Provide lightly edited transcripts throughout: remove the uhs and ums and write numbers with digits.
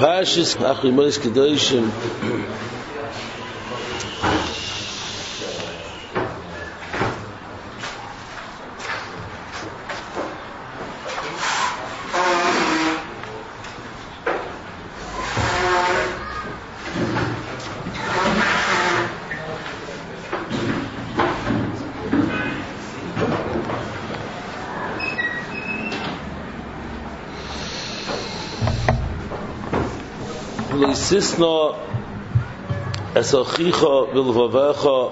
Parshas Achrimos Kedoshim. Sisna esachicha bilvavecha.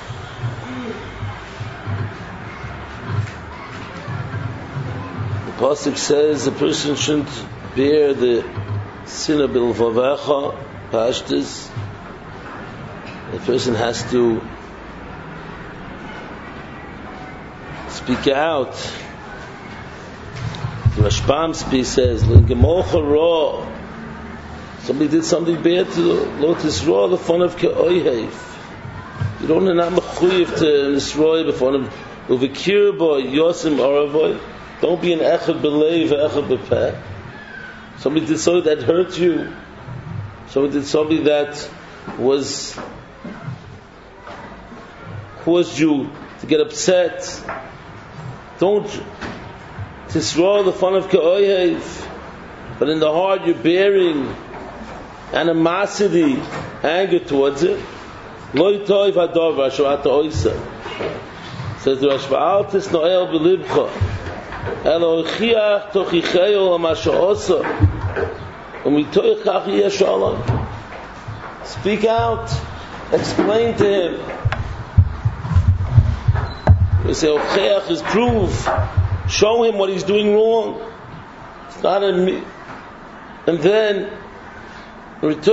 The pasuk says a person shouldn't bear the sin of bilvavecha, pashtus. The person has to speak out. The Rashbam says, "L'gemocha ra." Somebody did something bad to Lotus Ra, the fun of Ke'oyev. You don't have mechuyev to Nisroy before him. Uvekir boy Yosim Aravoy. Don't be an echad b'leiv, echad b'peh. Somebody did something that hurt you. Somebody did something that caused you to get upset. Don't Tisra the fun of Ke'oyev. But in the heart you're bearing animosity, anger towards it. Loi toiv hadavar sho'ata oisa. Says the Rashba, al tisnoel b'libcha, elo chiach tochicheyo l'ma she'osa, u'mitoichach yeh shalom. Speak out. Explain to him. We say, ochiach is proof. Show him what he's doing wrong. It's not in me. And then that's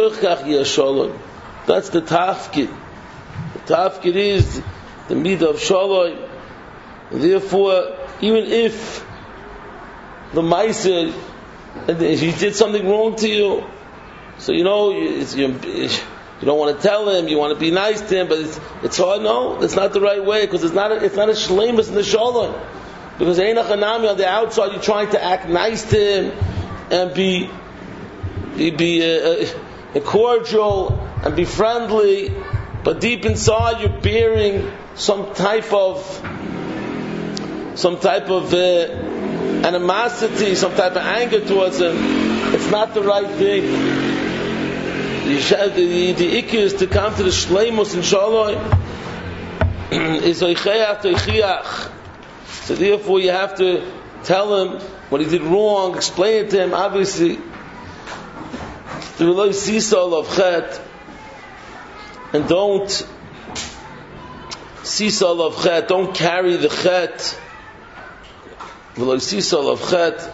the tafkid. The tafkid is the midah of shalom. And therefore, even if the meiser, he did something wrong to you, so you don't want to tell him, you want to be nice to him, but it's hard. No, it's not the right way, because it's not a shleimus in the shalom. Because einach hanami, on the outside you're trying to act nice to him and be cordial and be friendly, but deep inside you're bearing some type of animosity, some type of anger towards him. It's not the right thing. The ikkur is to come to the shleimus in shalom. Is oicheach toichiach. So therefore you have to tell him what he did wrong, explain it to him, obviously. Of chet, and don't sisal of chet, don't carry the chet. Sisal of chet,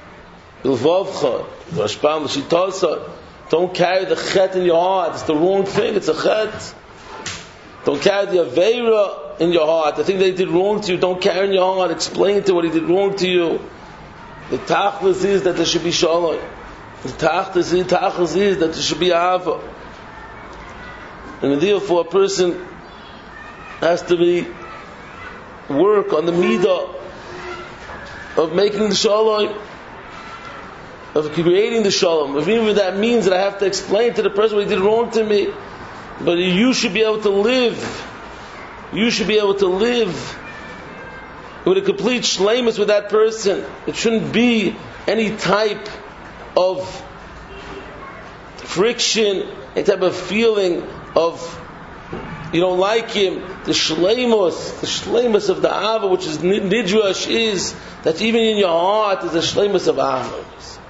don't carry the chet in your heart. It's the wrong thing. It's a chet. Don't carry the aveira in your heart. The thing they did wrong to you, don't carry in your heart. Explain to what he did wrong to you. The tachlis is that there should be shalom. The tachlis is that there should be ahava. And therefore a person has to work on the midah of making the shalom, of creating the shalom. Even if that means that I have to explain to the person what he did wrong to me, but you should be able to live. You should be able to live with a complete shleimus with that person. It shouldn't be any type of friction, any type of feeling of you don't like him. The shleimus of the Ava, which is nidrush, is that even in your heart is a shleimus of Ava.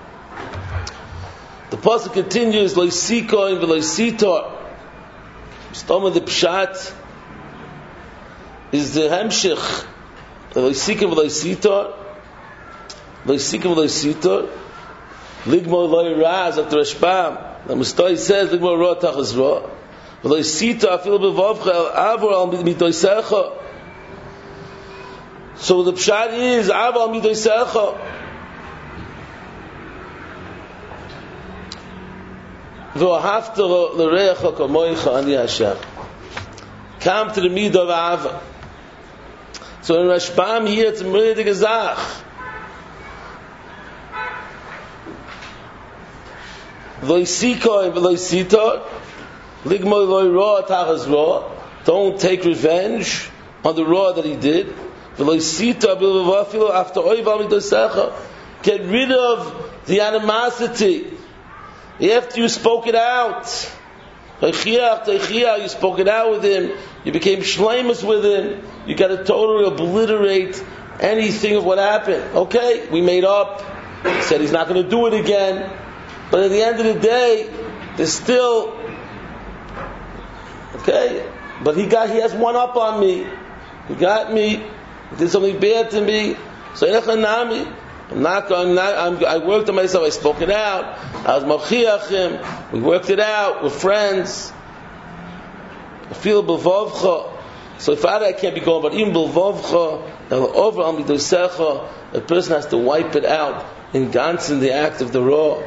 The pasuk continues, loisikoin v'loisitor. Stomach the pshat is the hemshich. Loisikim v'loisitor. Loisikim v'loisitor. Ligmor loy raz after Rashbam. The Mustoi says Ligmor ra tachas ra. V'loy sita afil b'vavcha el avor al midoisecha. So the pshat is avor al midoisecha. V'ohafta l'recha kamoicha ani Hashem. Come to the midah of Ava. So in Rashbam here it's a meridig azach. Loisika and loisita, ligmoy loy ra tachas ra. Don't take revenge on the ra that he did. Loisita bilvavafilo after oival midosecha. Get rid of the animosity after you spoke it out. You spoke it out with him. You became shleimus with him. You got to totally obliterate anything of what happened. Okay, we made up. He said he's not going to do it again. But at the end of the day, there's still okay. But he has one up on me. He got me. He did something bad to me. So I worked on myself. I spoke it out. I was machiach him. We worked it out. We're friends. I feel b'vavcha. So if I can't be going, but even b'vavcha, over al midosecha, a person has to wipe it out in ganzen the act of the raw.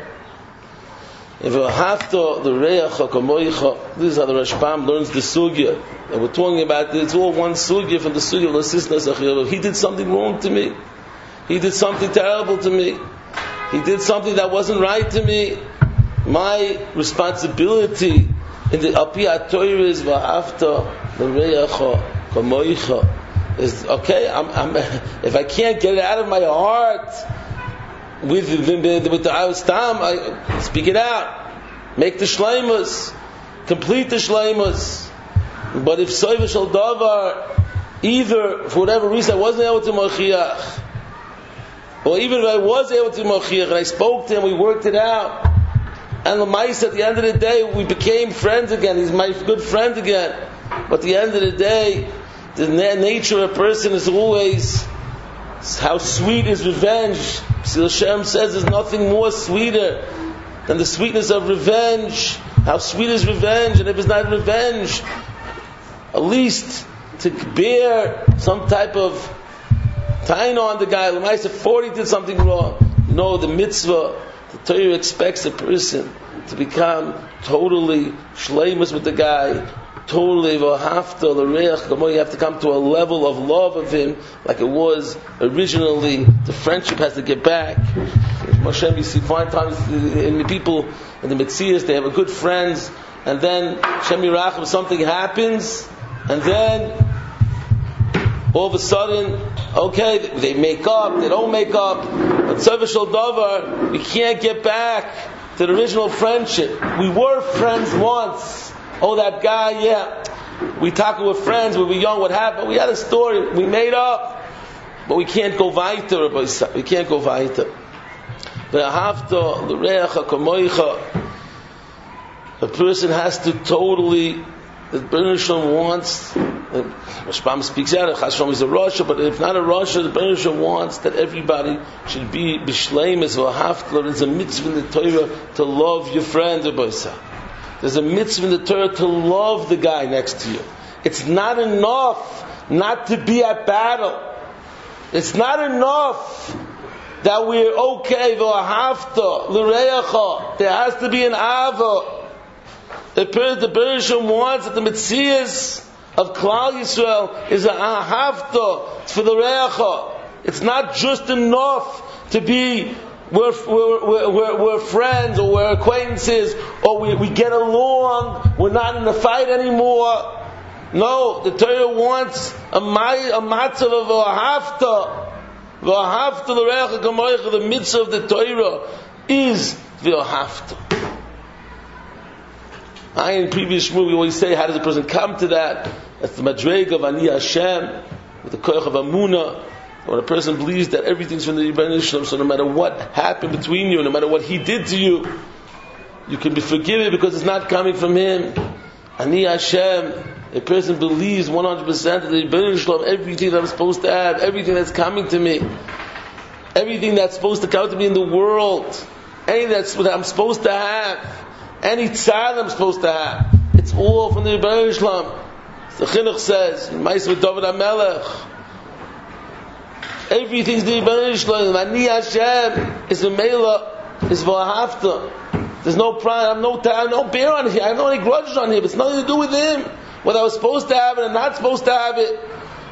If you have to the reyacha kamoicha, this is how the Rashbam learns the sugya. And we're talking about it's all one sugya from the sugya of the Sisna. He did something wrong to me. He did something terrible to me. He did something that wasn't right to me. My responsibility in the Api HaTorah is v'afta l'reyacha kamoicha. Is okay. If I can't get it out of my heart with the Stam, I speak it out. Make the shleimus, complete the shleimus. But if soiva shel davar, either for whatever reason I wasn't able to machiach, or even if I was able to machiach and I spoke to him, we worked it out, and l'mais at the end of the day we became friends again. He's my good friend again. But at the end of the day, the nature of a person is always how sweet is revenge. Sil Shem says there's nothing more sweeter than the sweetness of revenge. How sweet is revenge, and if it's not revenge, at least to bear some type of taina on the guy. L'maisa 40 did something wrong. No, the mitzvah, the Torah expects a person to become totally shleimus with the guy. Totally, you have to come to a level of love of him like it was originally. The friendship has to get back. Moshe, you see, find times in the people in the Metzias, they have a good friends, and then Shem Yirachim, something happens, and then all of a sudden, okay, they make up, they don't make up, but Tzeva Shel Davar, we can't get back to the original friendship. We were friends once. Oh, that guy, yeah. We talking with friends when we were young, what happened? We had a story, we made up. But we can't go weiter, we can't go weiter. A person has to totally, the Bnei Shalom wants, Rashbam speaks out, Chashram is a Rasha, but if not a Rasha, the Bnei Shalom wants that everybody should be b'shleimus v'haftler. There's a mitzvah in the Torah to love your friend, there's a mitzvah in the Torah to love the guy next to you. It's not enough not to be at battle. It's not enough that we're okay, v'ahavta, l'reyacha. There has to be an ava. The Bereshit wants that the Metzias of Klal Yisrael is an ahavta for the reyacha. It's not just enough to be we're friends, or we're acquaintances, or we get along, we're not in a fight anymore. No, the Torah wants a matzav of v'ahavta l'reyacha kamoicha. The mitzvah of the Torah is v'ahavta. In previous shmur we always say, how does a person come to that? That's the madrega of Ani Hashem, with the koach of Amunah. When a person believes that everything's from the Rebbeinu Shalom, so no matter what happened between you, no matter what he did to you, you can be forgiven because it's not coming from him. Ani Hashem, a person believes 100% that the Rebbeinu Shalom, everything that I'm supposed to have, everything that's coming to me, everything that's supposed to come to me in the world, anything that's what I'm supposed to have, any tzad I'm supposed to have, it's all from the Rebbeinu Shalom. The Chinuch says, in Ma'aseh David HaMelech, everything's the Rebbeinu Shalom. Ani Hashem is the Mela, is v'ahavta. There's no pride, I have no bear on here, I have no any grudges on here, but it's nothing to do with him. Whether I was supposed to have it or not supposed to have it,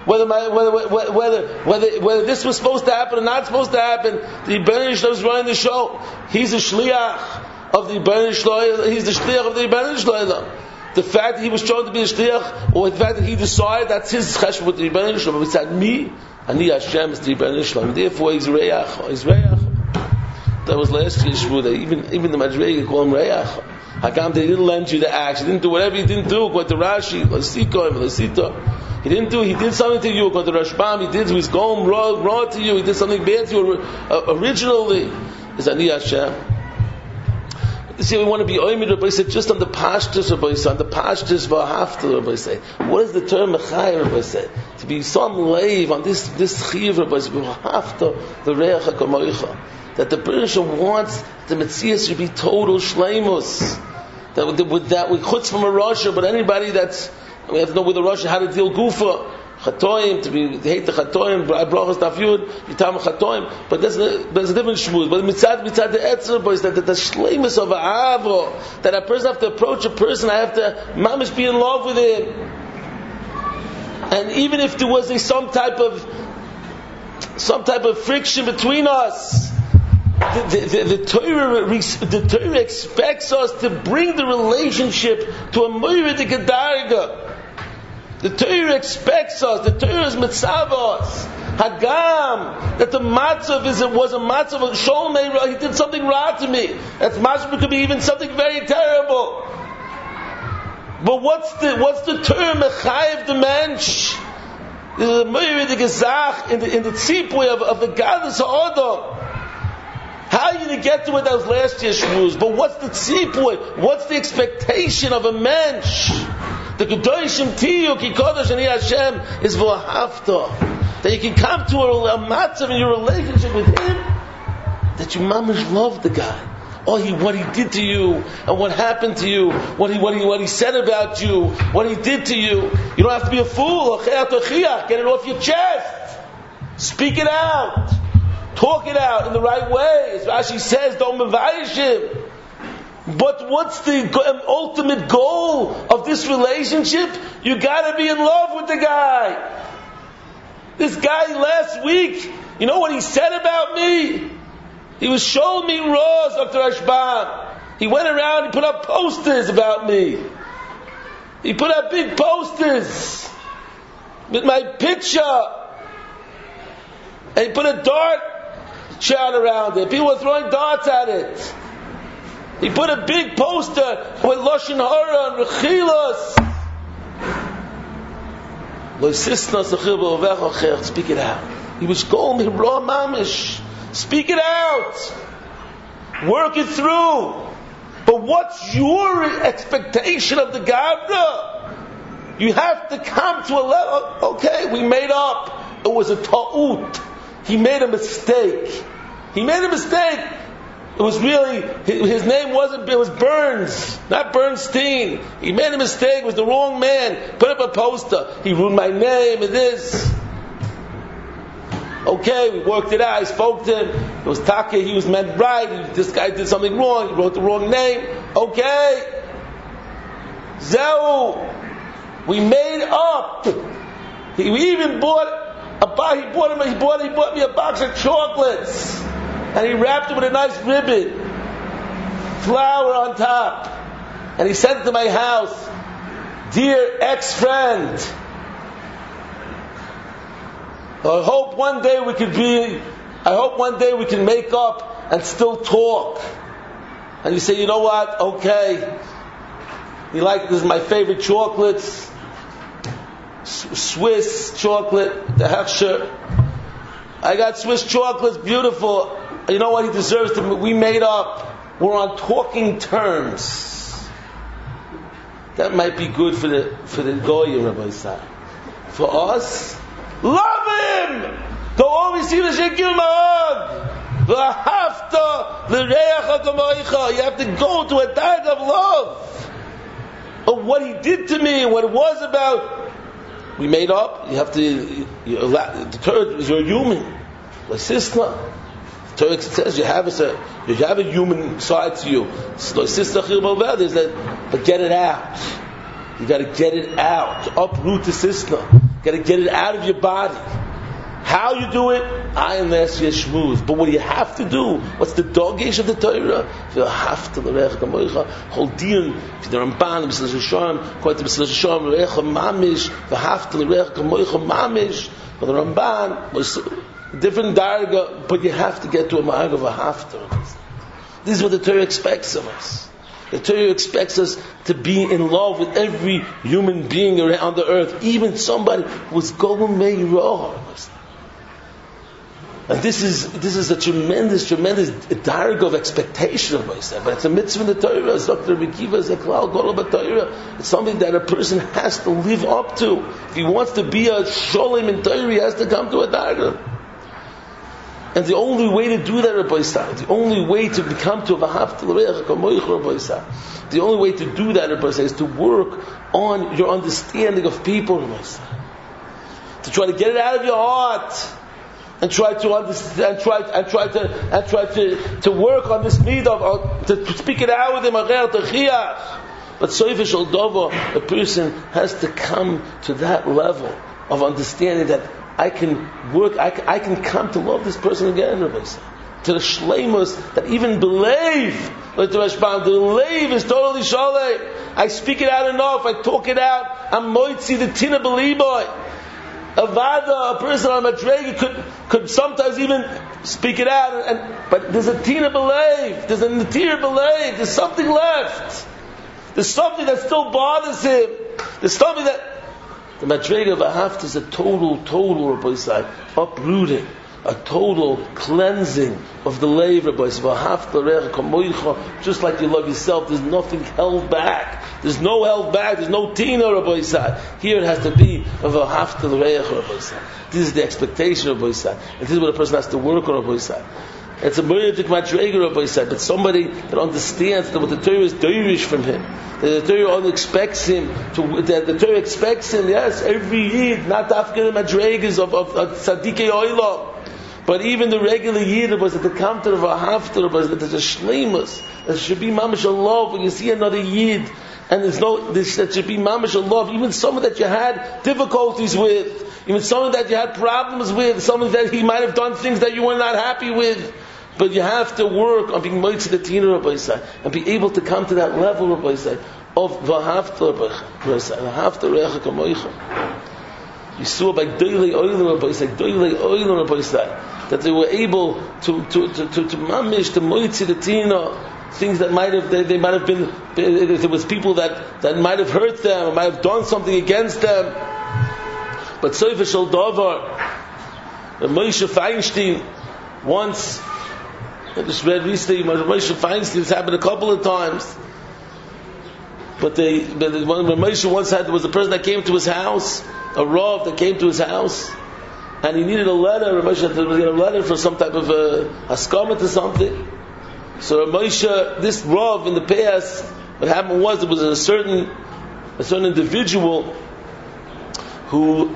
whether this was supposed to happen or not supposed to happen, the Rebbeinu Shalom is running the show. He's a shliach. of the Rebbeinu Shloim. He's the shliach of the Rebbeinu Shloim. The fact that he was chosen to be a shliach, or the fact that he decided that's his cheshbon with the Rebbeinu Shloim. But besides me, Ani Hashem is the Rebbeinu Shloim. Therefore, he's Reach. He's Reach. That was last year's shvuah. Even the Madrega call him Reach. Hakam, they didn't lend you the axe. He didn't do whatever he didn't do. According to Rashi, he didn't do. He did something to you. According to Rashbam, he did. He's going wrong to you. He did something bad to you originally. Is Ani Hashem? You see, we want to be oimid. Rabbi said just on the pashtus. Rabbi said on the pashtus v'hafta. Rabbi said, what is the term mechayim? Rabbi said to be some lave on this chiv. Rabbi said v'hafta the reach hakamoicha. That the person wants the Metzias to be total shleimus. That we chutz from a Rasha, but anybody that's, we have to know with the Rasha how to deal gufa. Chatoim, to hate the Chatoim, brachas dafyud, yitam Chatoim. But there's a different shmuz. But mitzad the etzer, is that the shleimus of a avo, that a person have to approach a person, I have to mamish be in love with him. And even if there was some type of friction between us, the Torah expects us to bring the relationship to a moiridik darga. The Torah expects us. The Torah is mitzavos hagam, that the matzav was a matzav of sholmei. He did something wrong to me. That matzav could be even something very terrible. But what's the Torah mechayev the mensch? This is a moiridik gezach in the tzipui of the gadlus ha'odom. How are you going to get to it? That was last year's shmuz. But what's the tzipui? What's the expectation of a mensch? The Kedoshim Tiyu Ki Kodesh Ani Hashem is v'hafta. That you can come to a matzav in your relationship with him, that you mamish love the guy. What he did to you, and what happened to you, what he said about you, what he did to you. You don't have to be a fool. Get it off your chest. Speak it out. Talk it out in the right way. As Rashi says, don't mevayish him. But what's the ultimate goal of this relationship? You gotta be in love with the guy. This guy last week, you know what he said about me? He was showing me raws after Ashbam. He went around, he put up posters about me. He put up big posters with my picture. And he put a dart chart around it. People were throwing darts at it. He put a big poster with Lashon Hara and Rechilas. Speak it out. He was going with raw mamish. Speak it out. Work it through. But what's your expectation of the Gavra? You have to come to a level. Okay, we made up. It was a ta'ut. He made a mistake. It was really, his name wasn't, it was Burns, not Bernstein. He made a mistake, it was the wrong man. Put up a poster. He ruined my name and this. Okay, we worked it out. I spoke to him. It was Taka, he was meant right. This guy did something wrong. He wrote the wrong name. Okay. Zeu. We made up. He even bought he bought me a box of chocolates. And he wrapped it with a nice ribbon, flower on top, and he sent it to my house. Dear ex-friend, I hope one day we can make up and still talk. And you say, you know what? Okay. You like, this is my favorite chocolates, Swiss chocolate, the Herscher. I got Swiss chocolates, beautiful. You know what he deserves to? We made up. We're on talking terms. That might be good for the Goyim, Rabbi Sa. For us, love him. Don't always see the Shekil Ma'od. V'hafta l'reach hakamoicha. You have to go to a dark of love of what he did to me and what it was about. We made up. You have to. The third is you're human. Like sister. Torah says you have a human side to you. But get it out. You got to get it out. Uproot the sister. You got to get it out of your body. How you do it? I am asking you shmooze. But what do you have to do? What's the dogish of the Torah? You have to l'recha kamoicha. Holdin, the Ramban, the Mesilas Yesharim, according to Mesilas Yesharim, l'recha mamish, v'hafta l'recha kamoicha mamish. But the Ramban was different darga, but you have to get to a ma'ag of a hafta. This is what the Torah expects of us. The Torah expects us to be in love with every human being around the earth, even somebody who's golem meirah. And this is a tremendous darg of expectation of myself. But it's a mitzvah in the Torah. It's Dr. Mekiva, it's a klal golem b'Torah. It's something that a person has to live up to. If he wants to be a sholem in Torah, he has to come to a darg. And the only way to do that, Rabbi Yisrael, the only way to become to a v'hafta l'recha kamoich, Rabbi Yisrael, the only way to do that, Rabbi Yisrael, is to work on your understanding of people, Rabbi Yisrael. To try to get it out of your heart, and try to understand, and try to work on this need of to speak it out with him. But soifer shel davar, a person has to come to that level of understanding that I can work, I can come to love this person again, Rabbi Yisrael. To the shleimus that even believe, like the Rashbam, the believe is totally shalei. I speak it out enough, I talk it out, I'm moitzi the tina beliboy. A vada, a person on a madrega could sometimes even speak it out, but there's a tina believe, there's a natir believe, there's something left. There's something that still bothers him. There's something that the madrega of a haft is a total Rabbi Yisrael, uprooting, a total cleansing of the leiv, Rabbi Yisrael. Just like you love yourself, there's nothing held back. There's no held back. There's no tina, Rabbi Yisrael. Here it has to be of a haft l'reich, Rabbi Yisrael. This is the expectation, Rabbi Yisrael, and this is what a person has to work on, Rabbi Yisrael. It's a meritic madrega, Rabbi Yisrael, but somebody that understands that what the Torah is doirish from him. The Torah expects him to. The Torah expects him. Yes, every yid, not after the madregas of tzadikei oilam, but even the regular yid, was at the counter of a haftar, was that there's a shleimus. There should be mamash love when you see another yid, and that should be mamash love. Even someone that you had difficulties with, even someone that you had problems with, someone that he might have done things that you were not happy with. But you have to work on being moitzi the tina, Rabbi Yisrael, and be able to come to that level, Rabbi Yisrael, of v'hafta, Rabbi Yisrael, v'hafta recha kamoicha. You saw by doilei oilam, Rabbi Yisrael, that they were able to mamish, to moitzi the tina, things that they might have been, there was people that might have hurt them, or might have done something against them. But soifer shel davar, Moshe Feinstein, once, I just read recently, Moshe Feinstein, it's happened a couple of times. But Moshe once had, there was a person that came to his house, a Rav that came to his house, and he needed a letter. Moshe had to get a letter for some type of haskama to something. So Moshe, this Rav in the past, what happened was there was a certain individual who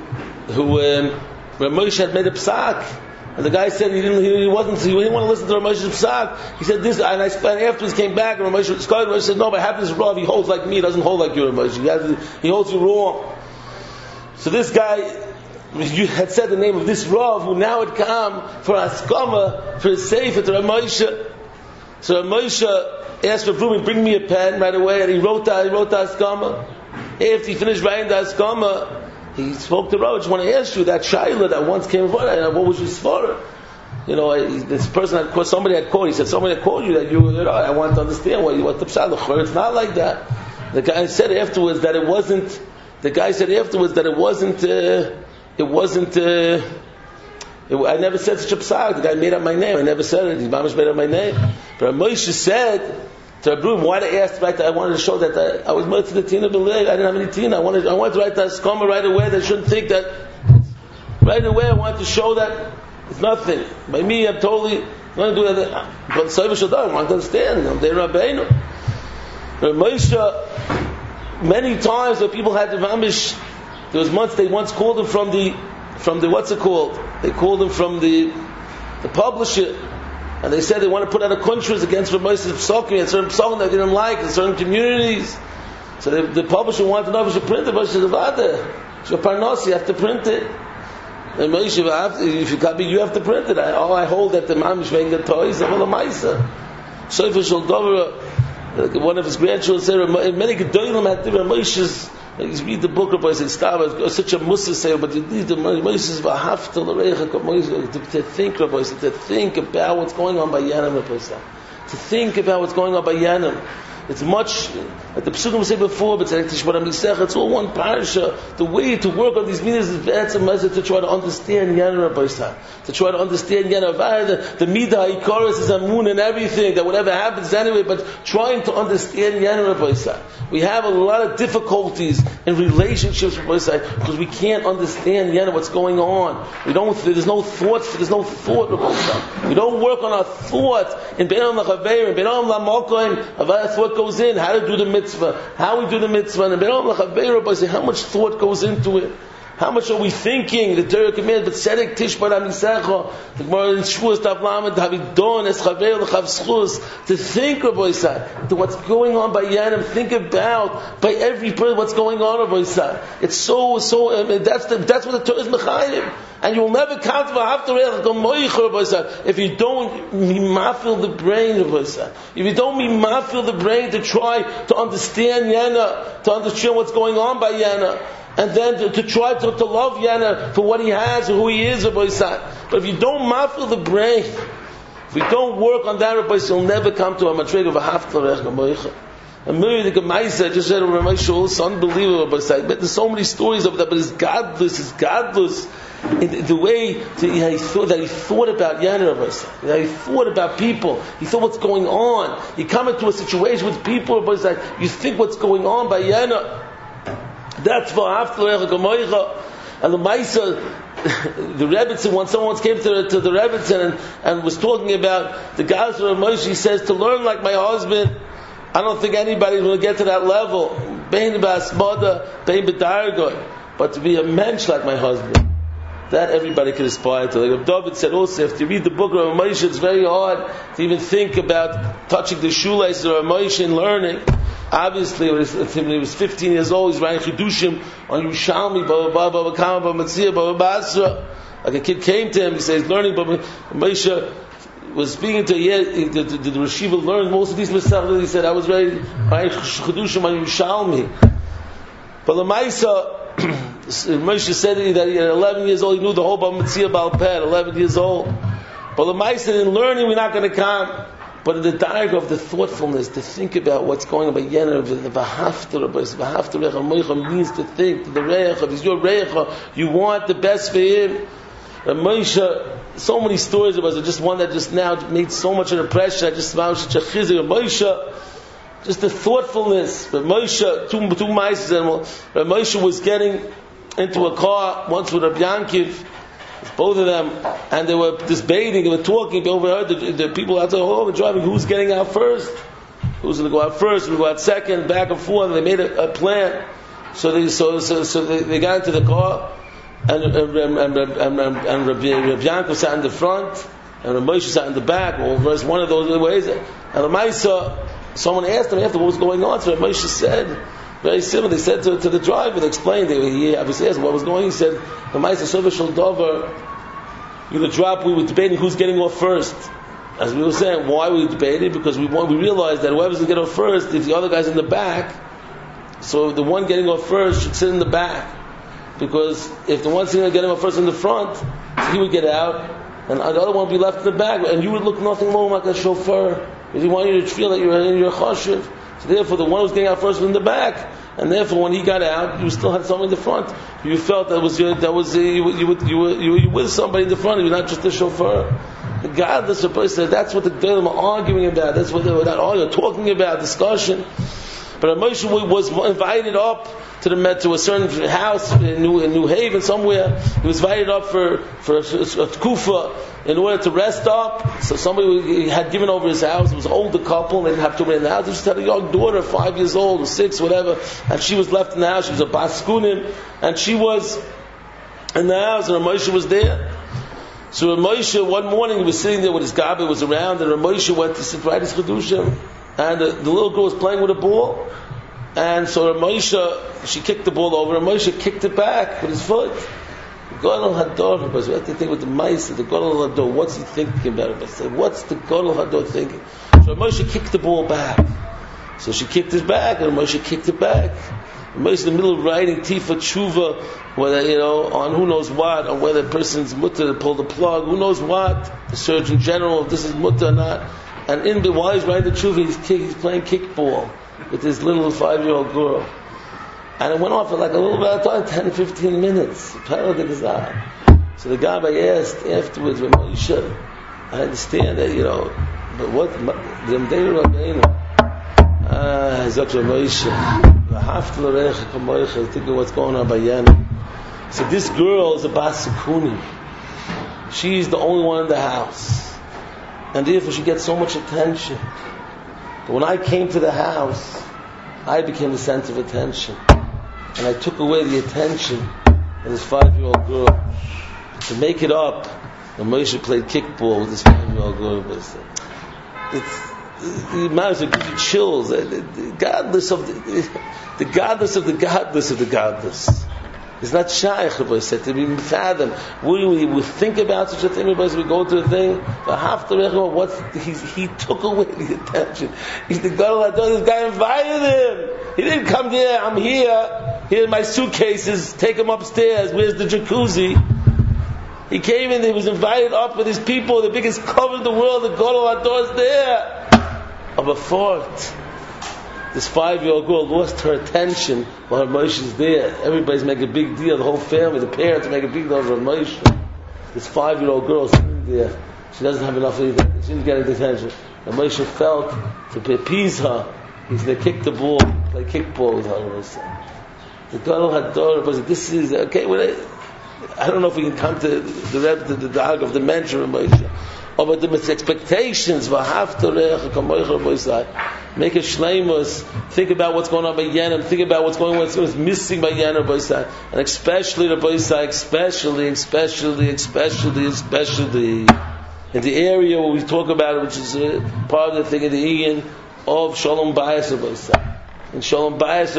Moshe had made a psak. And the guy said he didn't want to listen to Ramesh's psak. He said this, and afterwards came back, and Ramesh said, no, but I have this Rav, he holds like me, he doesn't hold like you, Ramesh. He holds you wrong. So this guy, you had said the name of this Rav, who now had come for Haskama, for his sefer to Ramesh. So Ramesh asked for Brumi, bring me a pen right away, and he wrote the Haskama. After he finished writing the Haskama, he spoke to Rav. I just want to ask you that shaila that once came before. What was your svara? This person somebody had called. He said somebody had called you that I want to understand what the pshat. It's not like that. The guy said afterwards that it wasn't. I never said such a psak. The guy made up my name. I never said it. His mamash made up my name. But Moshe said to Abraham, why I asked, right? I wanted to show that I was more to the tina b'lev. I didn't have any tina. I wanted to write that skama right away. They shouldn't think that. Right away, I wanted to show that it's nothing. By me, I'm totally going to do that. But Soiver Shadar, I want to understand. I'm there, Rabbeinu. Moshe, many times when people had the mamish, there was months they once called him from the what's it called? They called him from the publisher. And they said they want to put out a contrast against Ramos's psakim and certain psakim that they didn't like in certain communities. So the publisher wanted to know if he should print it, but she said, "Vada, it's your parnos, you have to print it." And Moshe, if you copy, you have to print it. I hold that the mamish venga toys. I'm a ma'isa. Sofer shel davar. One of his grandchildren said, many gedolim had different Moshe's. You read the book of Moshe Stam, such a musa say, but you need the Moshe's v'hafta l'reicha to think, Rabbi, to think about what's going on by Yanim, Rabbi, to think about what's going on by Yanim. It's much, like the Psukim say before, but it's all one parasha. The way to work on these meanings is to try to understand Yanim, Rabbi, to try to understand Yanim. The Midah Ikaris is a moon and everything, that whatever happens anyway, but trying to understand Yanim, Rabbi. We have a lot of difficulties in relationships, Rabbi, because we can't understand Yanim, what's going on. There's no thought, Rabbi. We don't work on our thought in Beinam L'Chaveir, in Beinam L'Mokoim, Avaya thought goes in, how to do the mitzvah, how we do the mitzvah, and Beinam L'Chaveir, Rabbi, say how much thought goes into it. How much are we thinking? The Torah commands, but Tzedek Tishbar Amisecha, the Gemara in Shavuos Daf Lamed, Havidon Es Chaver L'Chav Schus, to think, Rabbi Yisrael, to what's going on by Yanim, think about by every person what's going on, Rabbi Yisrael. It's so. That's what the Torah is mechayim, and you will never count if you don't mimafil the brain, Rabbi Yisrael. If you don't mimafil the brain to try to understand Yana, to understand what's going on by Yana. And then to try to love Yana for what he has and who he is, Rabbi Yisrael. But if you don't mafil the brain, if we don't work on that, Rabbi Yisrael, you'll never come to a madrig of a haftarech gamoicha. And maybe the Gemaisa just said, Rabbi Yisrael, it's unbelievable, Rabbi Yisrael. But there's so many stories of that, but it's godless. In the way that he thought about Yana, Rabbi Yisrael. That he thought about people. He thought what's going on. You come into a situation with people, Rabbi Yisrael, you think what's going on by Yana. That's for after and the Maisa, the Rebbitzin, when someone came to the Rebbitzin and was talking about the guys of Moshe, he says, to learn like my husband, I don't think anybody's going to get to that level. Bein b'asmada, bein b'dargoy, but to be a mensch like my husband, that everybody can aspire to. Like David said also, if you read the book of Moshe, it's very hard to even think about touching the shoelaces of Moshe and learning. Obviously, when he was 15 years old, he's writing Chidushim on Yerushalmi, Baba Kama, Baba Matzia, Baba Basra. Like a kid came to him, he says, learning, but Moshe was speaking to the Rashiva learned most of these Masechtas. He said, I was writing Chidushim on Yerushalmi. But the Maisa, Moshe said that he, at 11 years old, he knew the whole Baba Matzia Baal Peh, at 11 years old. But the Maisa, in learning, we're not going to come. But in the dialogue of the thoughtfulness, to think about what's going on by Yener, the V'hafta Recha means to think, the Recha, if he's your Recha, you want the best for him. And Moshe, so many stories about it, just one that just now made so much an impression, I just found such a chizuk of Moshe, just the thoughtfulness. But Moshe, two mice, and Moshe was getting into a car once with Rabbi Yankiv, both of them, and they were debating, they were talking, they overheard the people outside the home driving, who's getting out first? Who's going to go out first? Who's going to go out second? Back and forth, and they made a plan. So they got into the car, and Rabbi Yankov sat in the front, and Rabbi Moshe sat in the back, or one of those ways. And the Maisa, someone asked him after what was going on, so Rabbi Moshe said, very similar. They said to the driver, they explained, he obviously asked what was going on. He said, the Maisa Sofer Shel Davar, we were debating who's getting off first. As we were saying, why were we debating? Because we realized that whoever's going to get off first, if the other guy's in the back, so the one getting off first should sit in the back. Because if the one getting off first in the front, he would get out, and the other one would be left in the back, and you would look nothing more like a chauffeur. Because he wanted you to feel that you're in your chashiv. So therefore, the one who was getting out first was in the back, and therefore, when he got out, you still had someone in the front. You felt you were with somebody in the front. You're not just a chauffeur. The godless person. That's what the Gedolim are arguing about. That's what they're talking about, discussion. But Moshe was invited up to a certain house in New Haven somewhere. He was invited up for a tkufa in order to rest up. So somebody had given over his house. It was an older couple. They didn't have too many in the house. They just had a young daughter, 5 years old or 6, whatever, and she was left in the house. She was a baskunim, and she was in the house, and Moshe was there. So Moshe, one morning, he was sitting there with his gabi, was around, and Moshe went to sit right his chedushim, and the little girl was playing with a ball. And so Moshe, she kicked the ball over, and Moshe kicked it back with his foot. Gadol Hador, but we have to think with the Ma'aseh, the Gadol Hador, what's he thinking about it? Say, what's the Gadol Hador thinking? So Moshe kicked the ball back. So she kicked it back, and Moshe kicked it back. Moshe in the middle of writing Tifa Tshuva, whether, on who knows what, on whether the person's mutter to pull the plug, who knows what, the Surgeon General, if this is mutter or not. And while he's writing the Tshuva, he's playing kickball with this little 5-year-old girl. And it went on for like a little bit of time, 10-15 minutes. So the Gabbai asked afterwards, when Moshe, I understand that, but what, the Mdeir Rabbeinu, Zakra Moshe, think of what's going on by Yana. So this girl is a Bas Sukuni. She's the only one in the house. And therefore she gets so much attention. But when I came to the house, I became the center of attention. And I took away the attention of this 5-year-old girl. To make it up, when Moshe played kickball with this 5-year-old girl, the matters gives you chills. The godless of the godless of the godless of the godless. It's not shaykh, Rabbi said, to be fathom. We think about such a thing, we go to a thing, he took away the attention. He's the God, this guy invited him. He didn't come there, I'm here. Here's my suitcases, take him upstairs, where's the jacuzzi? He came in, he was invited up with his people, the biggest cover in the world, the Gadol Hador is there. Of a fort. This 5-year-old girl lost her attention while Moshe is there. Everybody's making a big deal, the whole family, the parents make a big deal over Moshe. This 5-year-old girl is sitting there. She doesn't have enough either. She didn't get any attention. And Moshe felt to appease her, he's going to kick the ball, play kickball with her. The Gadol Hador, this is, okay, I don't know if we can come to the dog of the mention of Moshe. But the expectations, make a shleimus, think about what's going on by Yenim, think about what's missing by Yenim, and especially in the area where we talk about it, which is part of the thing in the Iyun of Shalom Bayis, and Shalom Bayis,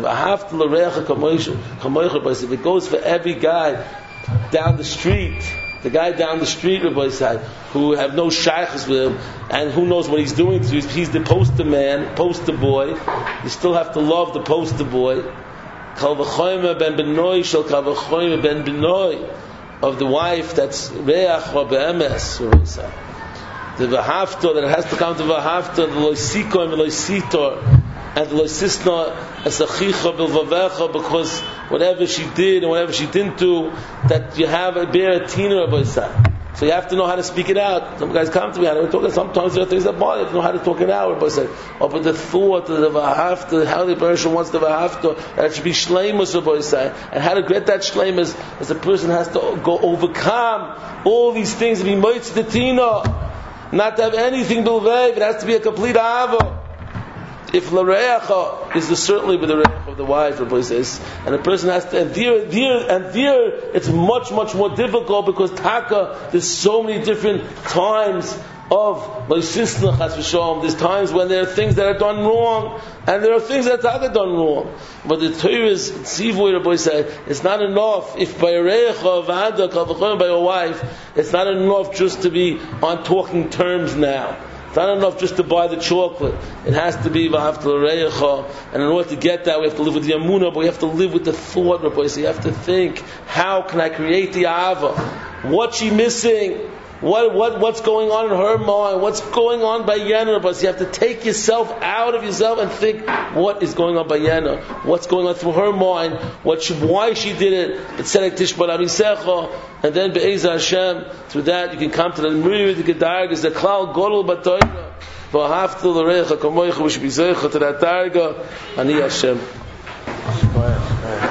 if it goes for every guy down the street, the guy down the street, Rabbi said, who have no shaykhs with him, and who knows what he's doing to you. He's the poster man, poster boy. You still have to love the poster boy. Kal v'choyme ben benoi shel kal v'choyme ben benoi, of the wife that's reach or be'emes, Rabbi said. The v'haftor, that it has to come to v'haftor, the loisikoim and loisitor, and the loisisna as a chicha bilvavecha, because whatever she did and whatever she didn't do, that you have a bear tina, Rabbi said. So you have to know how to speak it out. Some guys come to me, I don't talk. Sometimes there are things that bother you. You know how to talk it out. Rabbi said, but the thought, the v'hafta, how the person wants the v'hafta, that it should be shleimus, Rabbi said, and how to get that shleimus, is the person has to go overcome all these things, to be moitz the tina, not to have anything bilvev. It has to be a complete ahava. If l'reacha is certainly with the reach of the wife, Rabbi says, and the person has to, and there, it's much, much more difficult, because taka, there's so many different times of loisisna chas v'shalom. There's times when there are things that are done wrong, and there are things that are done wrong. But the Torah's tzivoy, Rabbi said, it's not enough if by a reacha, v'ada, kal v'choyim, by your wife, it's not enough just to be on talking terms now. It's not enough just to buy the chocolate. It has to be v'hafta l'reicha. And in order to get that, we have to live with the Amunah, but we have to live with the thought, Rabbi. So you have to think, how can I create the Ahava? What's she missing? What's going on in her mind? What's going on by Yana? But you have to take yourself out of yourself and think, what is going on by Yana? What's going on through her mind? Why she did it? And then Be'ezah Hashem, through that you can come to the myriad gedargas, the klal godol b'toyra, v'hafta l'reicha kamoicha, we should be zeicha to that darga, ani Hashem.